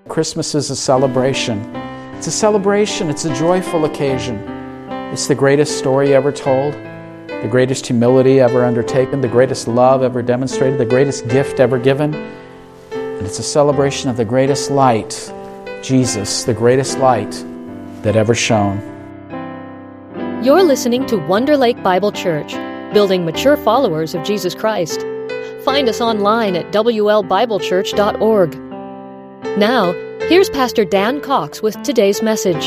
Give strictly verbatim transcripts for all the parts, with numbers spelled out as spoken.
Christmas is a celebration. It's a celebration. It's a joyful occasion. It's the greatest story ever told, the greatest humility ever undertaken, the greatest love ever demonstrated, the greatest gift ever given. And it's a celebration of the greatest light, Jesus, the greatest light that ever shone. You're listening to Wonder Lake Bible Church, building mature followers of Jesus Christ. Find us online at w l bible church dot org. Now, here's Pastor Dan Cox with today's message.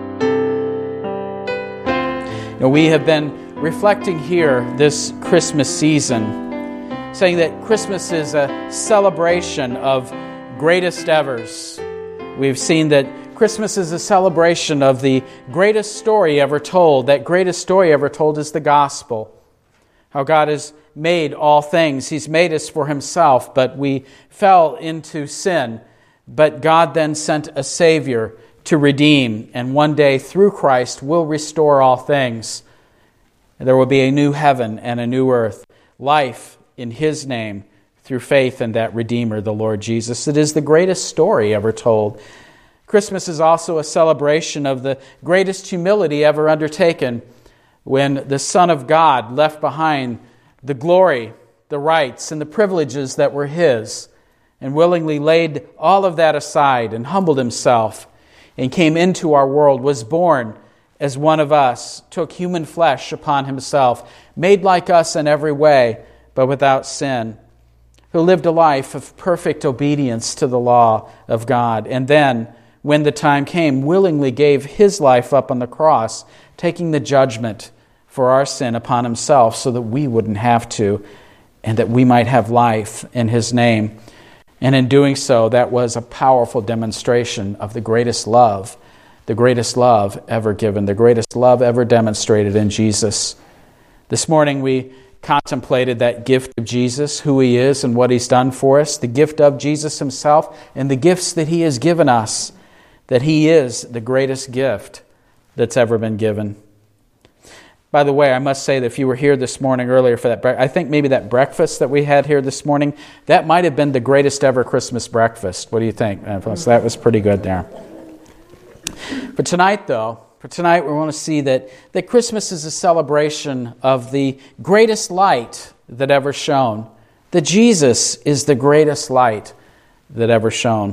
Now, we have been reflecting here this Christmas season, saying that Christmas is a celebration of greatest evers. We've seen that Christmas is a celebration of the greatest story ever told. That greatest story ever told is the gospel. How God has made all things. He's made us for Himself, but we fell into sin. But God then sent a Savior to redeem, and one day through Christ will restore all things. There will be a new heaven and a new earth, life in His name through faith in that Redeemer, the Lord Jesus. It is the greatest story ever told. Christmas is also a celebration of the greatest humility ever undertaken, when the Son of God left behind the glory, the rights, and the privileges that were His, and willingly laid all of that aside and humbled Himself and came into our world, was born as one of us, took human flesh upon Himself, made like us in every way, but without sin, who lived a life of perfect obedience to the law of God, and then, when the time came, willingly gave His life up on the cross, taking the judgment for our sin upon Himself so that we wouldn't have to, and that we might have life in His name. And in doing so, that was a powerful demonstration of the greatest love, the greatest love ever given, the greatest love ever demonstrated in Jesus. This morning we contemplated that gift of Jesus, who He is and what He's done for us, the gift of Jesus Himself, and the gifts that He has given us, that He is the greatest gift that's ever been given. By the way, I must say that if you were here this morning earlier for that, I think maybe that breakfast that we had here this morning, that might have been the greatest ever Christmas breakfast. What do you think? So that was pretty good there. For tonight, though, for tonight we want to see that, that Christmas is a celebration of the greatest light that ever shone. That Jesus is the greatest light that ever shone.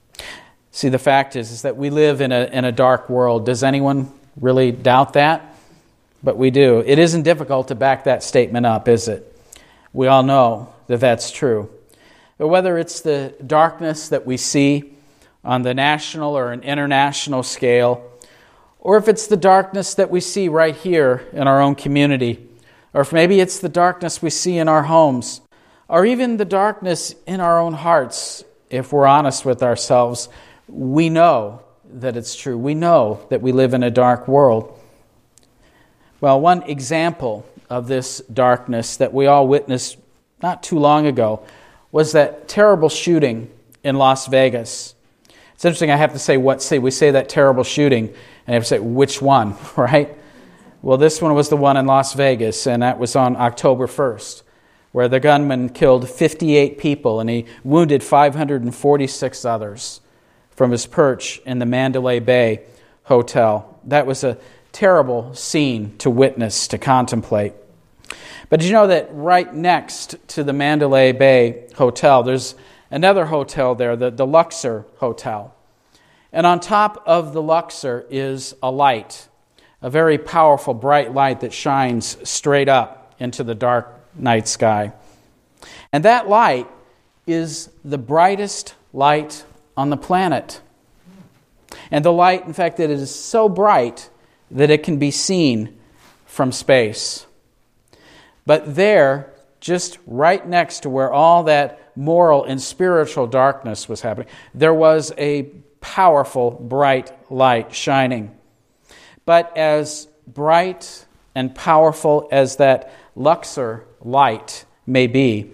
See, the fact is, is that we live in a in a dark world. Does anyone really doubt that? But we do. It isn't difficult to back that statement up, is it? We all know that that's true. But whether it's the darkness that we see on the national or an international scale, or if it's the darkness that we see right here in our own community, or if maybe it's the darkness we see in our homes, or even the darkness in our own hearts, if we're honest with ourselves, we know that it's true. We know that we live in a dark world. Well, one example of this darkness that we all witnessed not too long ago was that terrible shooting in Las Vegas. It's interesting, I have to say, what say we say that terrible shooting, and I have to say, which one, right? Well, this one was the one in Las Vegas, and that was on October first, where the gunman killed fifty-eight people, and he wounded five hundred forty-six others from his perch in the Mandalay Bay Hotel. That was a terrible scene to witness, to contemplate. But did you know that right next to the Mandalay Bay Hotel, there's another hotel there, the, the Luxor Hotel. And on top of the Luxor is a light, a very powerful, bright light that shines straight up into the dark night sky. And that light is the brightest light on the planet. And the light, in fact, that it is so bright that it can be seen from space. But there, just right next to where all that moral and spiritual darkness was happening, there was a powerful, bright light shining. But as bright and powerful as that Luxor light may be,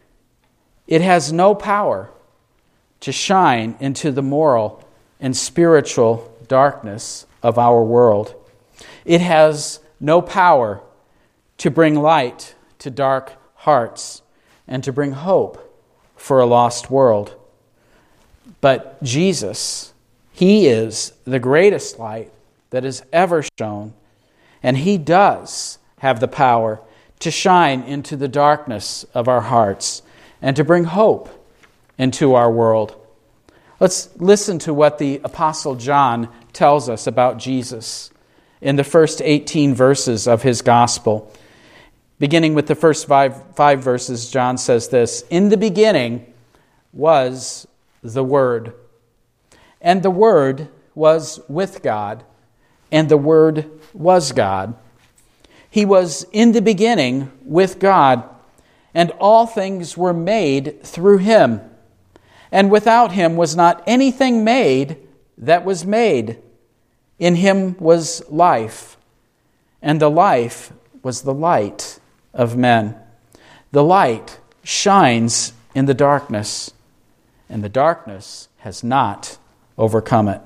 it has no power to shine into the moral and spiritual darkness of our world. It has no power to bring light to dark hearts and to bring hope for a lost world. But Jesus, He is the greatest light that has ever shone. And He does have the power to shine into the darkness of our hearts and to bring hope into our world. Let's listen to what the Apostle John tells us about Jesus in the first eighteen verses of his gospel. Beginning with the first five, five verses, John says this: "In the beginning was the Word, and the Word was with God, and the Word was God. He was in the beginning with God, and all things were made through Him. And without Him was not anything made that was made. In Him was life, and the life was the light of men. The light shines in the darkness, and the darkness has not overcome it."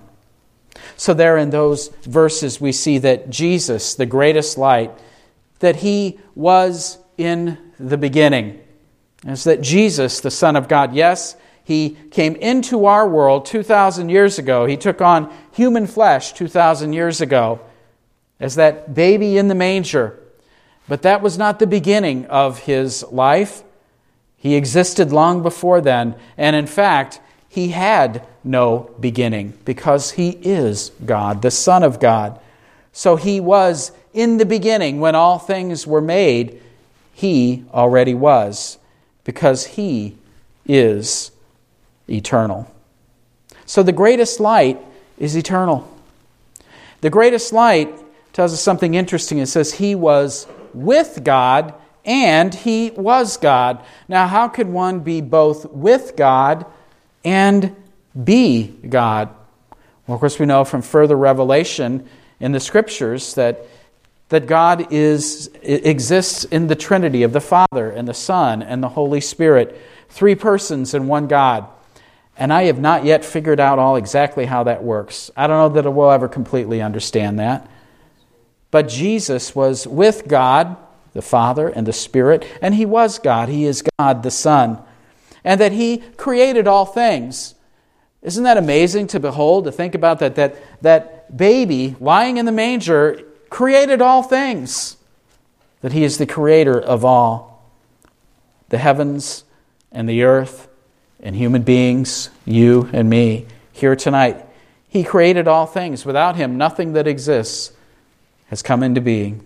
So there in those verses we see that Jesus, the greatest light, that He was in the beginning. It's that Jesus, the Son of God, yes, He came into our world two thousand years ago. He took on human flesh two thousand years ago as that baby in the manger. But that was not the beginning of His life. He existed long before then. And in fact, He had no beginning because He is God, the Son of God. So He was in the beginning when all things were made. He already was because He is eternal. So the greatest light is eternal. The greatest light tells us something interesting. It says He was with God and He was God. Now, how could one be both with God and be God? Well, of course, we know from further revelation in the Scriptures that, that God is exists in the Trinity of the Father and the Son and the Holy Spirit, three persons in one God. And I have not yet figured out all exactly how that works. I don't know that we'll ever completely understand that. But Jesus was with God, the Father and the Spirit, and He was God. He is God, the Son. And that He created all things. Isn't that amazing to behold, to think about that, that, that baby lying in the manger created all things? That He is the creator of all. The heavens and the earth and human beings, you and me, here tonight. He created all things. Without Him, nothing that exists has come into being.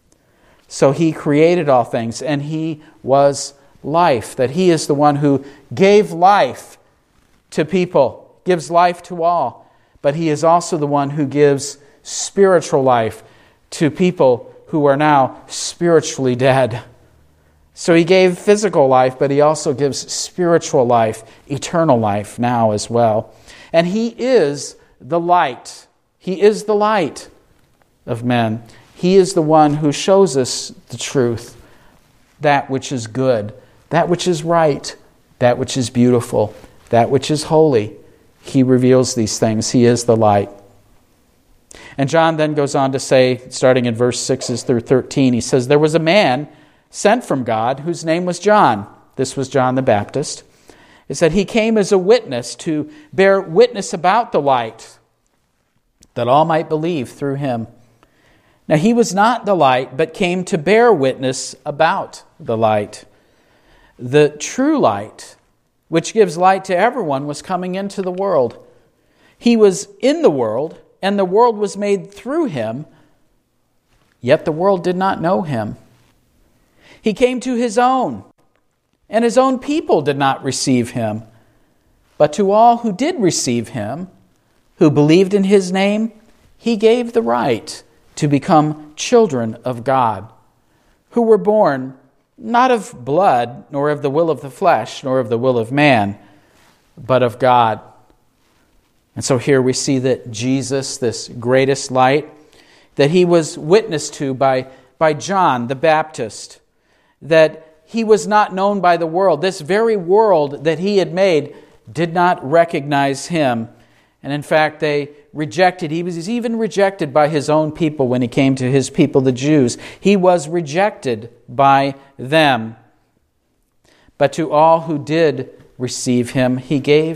So He created all things, and He was life. That He is the one who gave life to people, gives life to all. But He is also the one who gives spiritual life to people who are now spiritually dead. So He gave physical life, but He also gives spiritual life, eternal life now as well. And He is the light. He is the light of men. He is the one who shows us the truth, that which is good, that which is right, that which is beautiful, that which is holy. He reveals these things. He is the light. And John then goes on to say, starting in verse six through thirteen, he says, "There was a man sent from God whose name was John." This was John the Baptist. It said he came as a witness to bear witness about the light, that all might believe through him. Now he was not the light, but came to bear witness about the light. The true light, which gives light to everyone, was coming into the world. He was in the world, and the world was made through Him, yet the world did not know Him. He came to His own, and His own people did not receive Him. But to all who did receive Him, who believed in His name, He gave the right to become children of God, who were born not of blood, nor of the will of the flesh, nor of the will of man, but of God. And so here we see that Jesus, this greatest light, that He was witnessed to by, by John the Baptist, that He was not known by the world. This very world that He had made did not recognize Him. And in fact, they rejected. He was even rejected by His own people when He came to His people, the Jews. He was rejected by them. But to all who did receive Him, He gave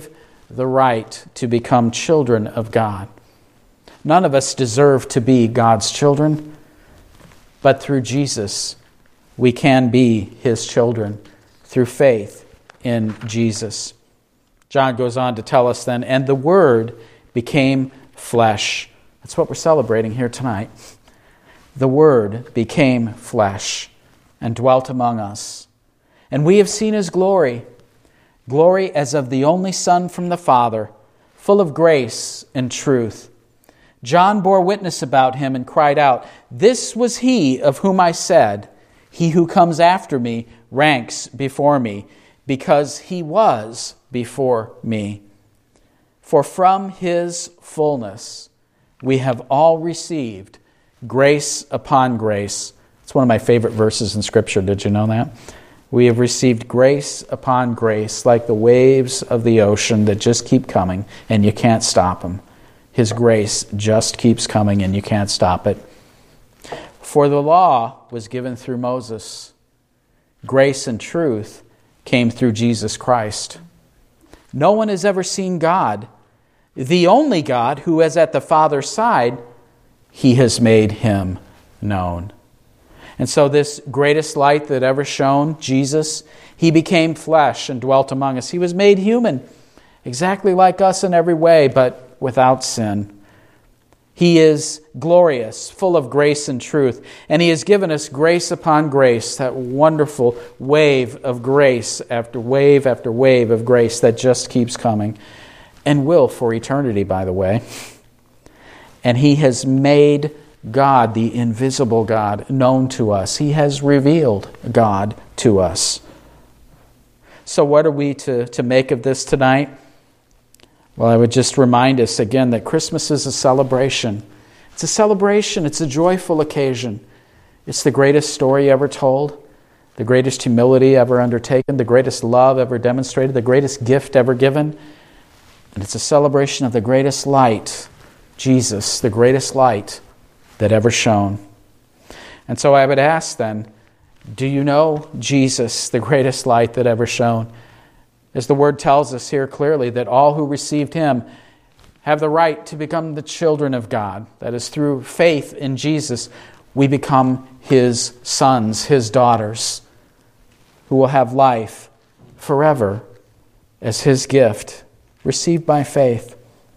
the right to become children of God. None of us deserve to be God's children, but through Jesus, we can be His children through faith in Jesus. John goes on to tell us then, and the Word became flesh. That's what we're celebrating here tonight. The Word became flesh and dwelt among us. And we have seen His glory, glory as of the only Son from the Father, full of grace and truth. John bore witness about Him and cried out, "This was He of whom I said, 'He who comes after me ranks before me, because He was before me.' For from His fullness we have all received grace upon grace." It's one of my favorite verses in Scripture. Did you know that? We have received grace upon grace, like the waves of the ocean that just keep coming and you can't stop them. His grace just keeps coming and you can't stop it. For the law was given through Moses. Grace and truth came through Jesus Christ. No one has ever seen God. The only God who is at the Father's side, He has made Him known. And so this greatest light that ever shone, Jesus, He became flesh and dwelt among us. He was made human, exactly like us in every way, but without sin. He is glorious, full of grace and truth, and He has given us grace upon grace, that wonderful wave of grace after wave after wave of grace that just keeps coming, and will for eternity, by the way. And He has made God, the invisible God, known to us. He has revealed God to us. So what are we to, to make of this tonight? Well, I would just remind us again that Christmas is a celebration. It's a celebration. It's a joyful occasion. It's the greatest story ever told, the greatest humility ever undertaken, the greatest love ever demonstrated, the greatest gift ever given. And it's a celebration of the greatest light, Jesus, the greatest light that ever shone. And so I would ask then, do you know Jesus, the greatest light that ever shone? As the Word tells us here clearly, that all who received Him have the right to become the children of God. That is, through faith in Jesus, we become His sons, His daughters, who will have life forever as His gift, received by faith.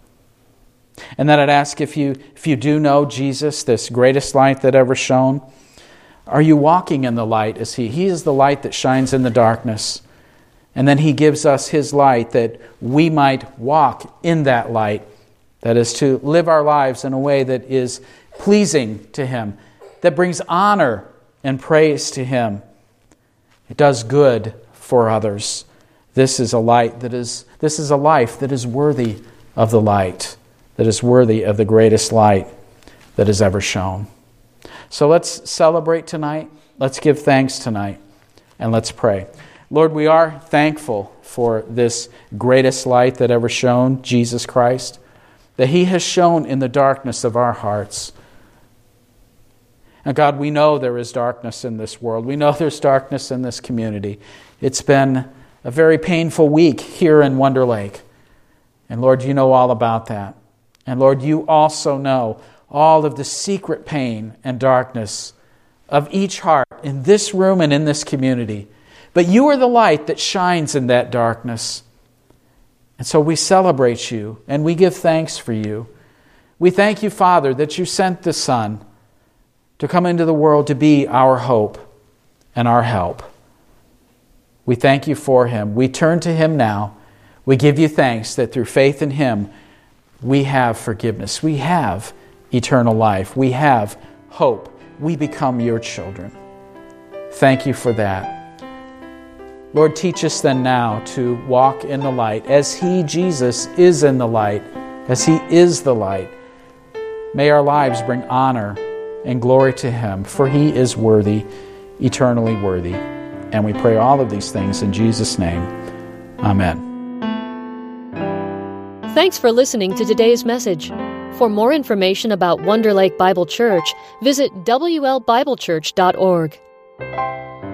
And then I'd ask, if you if you do know Jesus, this greatest light that ever shone, are you walking in the light as He? He is the light that shines in the darkness. And then He gives us His light that we might walk in that light. That is, to live our lives in a way that is pleasing to Him, that brings honor and praise to Him. It does good for others. This is a light that is, this is a life that is worthy of the light, that is worthy of the greatest light that has ever shone. So let's celebrate tonight. Let's give thanks tonight. And let's pray. Lord, we are thankful for this greatest light that ever shone, Jesus Christ, that He has shone in the darkness of our hearts. And God, we know there is darkness in this world. We know there's darkness in this community. It's been a very painful week here in Wonder Lake. And Lord, you know all about that. And Lord, you also know all of the secret pain and darkness of each heart in this room and in this community. But you are the light that shines in that darkness. And so we celebrate you and we give thanks for you. We thank you, Father, that you sent the Son to come into the world to be our hope and our help. We thank you for Him. We turn to Him now. We give you thanks that through faith in Him, we have forgiveness. We have eternal life. We have hope. We become your children. Thank you for that. Lord, teach us then now to walk in the light as He, Jesus, is in the light, as He is the light. May our lives bring honor and glory to Him, for He is worthy, eternally worthy. And we pray all of these things in Jesus' name. Amen. Thanks for listening to today's message. For more information about Wonder Lake Bible Church, visit W L Bible Church dot org.